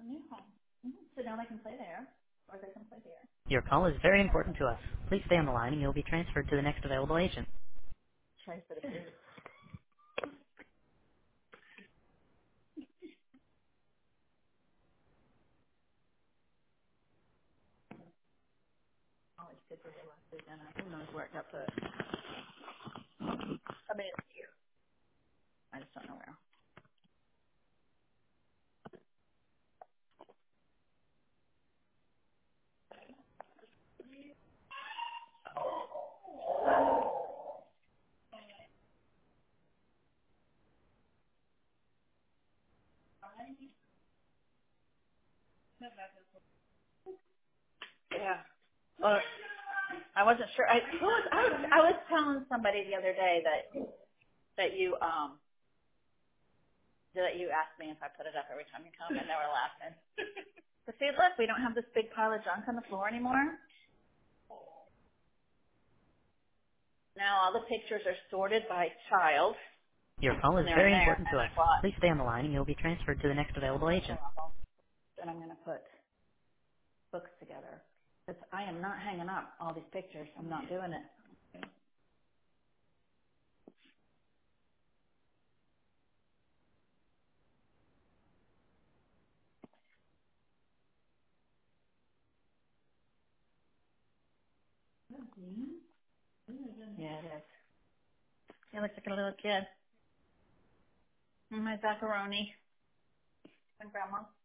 new home. So now they can play there, or they can play here. Your call is very important to us. Please stay on the line and you'll be transferred to the next available agent. Try for the food. All these pictures are left again. Who knows where it got put? I mean, it's here. I just don't know where. Yeah. Well, I wasn't sure. I was telling somebody the other day that you asked me if I put it up every time you come, and they were laughing. But see, look, we don't have this big pile of junk on the floor anymore. Now all the pictures are sorted by child, Your call and is they're in very there. important And to I us. bought. Please stay on the line and you'll be transferred to the next available agent. And I'm going to put books together. Because I am not hanging up all these pictures. I'm not doing it. Yeah, it is. He looks like a little kid. And my macaroni and grandma.